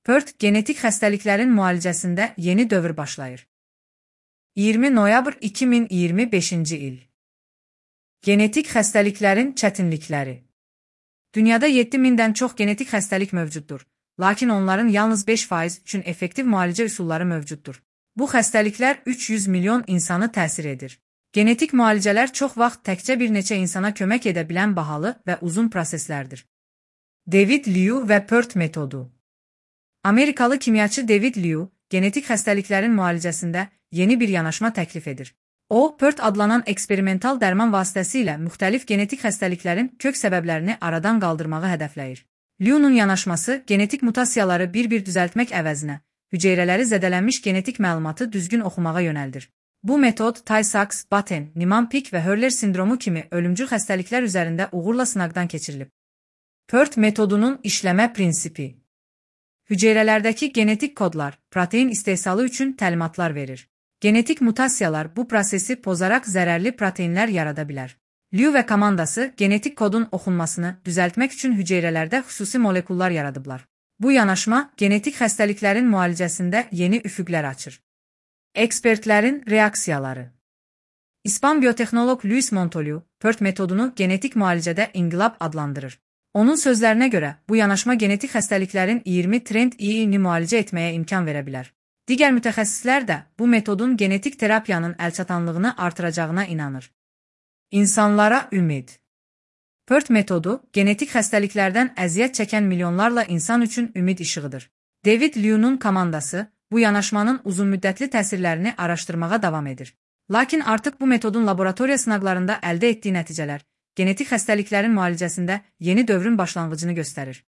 PERT genetik xəstəliklərin müalicəsində yeni dövr başlayır. 20 noyabr 2025-ci il. Genetik xəstəliklərin çətinlikləri. Dünyada 7000-dən çox genetik xəstəlik mövcuddur, lakin onların yalnız 5% üçün effektiv müalicə üsulları mövcuddur. Bu xəstəliklər 300 milyon insanı təsir edir. Genetik müalicələr çox vaxt təkcə bir neçə insana kömək edə bilən bahalı və uzun proseslərdir. David Liu və PERT metodu. Amerikalı kimyaçı David Liu, genetik xəstəliklərin müalicəsində yeni bir yanaşma təklif edir. O, PERT adlanan eksperimental dərman vasitəsilə müxtəlif genetik xəstəliklərin kök səbəblərini aradan qaldırmağı hədəfləyir. Liu'nun yanaşması genetik mutasiyaları bir-bir düzəltmək əvəzinə, hüceyrələri zədələnmiş genetik məlumatı düzgün oxumağa yönəldir. Bu metod Tay-Sachs, Batten, Niemann-Pick və Hurler sindromu kimi ölümcül xəstəliklər üzərində uğurla sınaqdan keçirilib. PERT metodunun işləmə prinsipi. Hüceyrələrdəki genetik kodlar protein istehsalı üçün təlimatlar verir. Genetik mutasiyalar bu prosesi pozaraq zərərli proteinlər yarada bilər. Liu və komandası genetik kodun oxunmasını düzəltmək üçün hüceyrələrdə xüsusi molekullar yaradıblar. Bu yanaşma genetik xəstəliklərin müalicəsində yeni üfüqlər açır. Ekspertlərin reaksiyaları. İspan biotexnoloq Luis Montoliu, PERT metodunu genetik müalicədə inqilab adlandırır. Onun sözlərinə görə, bu yanaşma genetik xəstəliklərin 20 trend iyi-ini müalicə etməyə imkan verə bilər. Digər mütəxəssislər də bu metodun genetik terapiyanın əlçatanlığını artıracağına inanır. İnsanlara ümid. PERT metodu, genetik xəstəliklərdən əziyyət çəkən milyonlarla insan üçün ümid işığıdır. David Liu'nun komandası, bu yanaşmanın uzunmüddətli təsirlərini araşdırmağa davam edir. Lakin artıq bu metodun laboratoriya sınaqlarında əldə etdiyi nəticələr, genetik xəstəliklərin müalicəsində yeni dövrün başlanğıcını göstərir.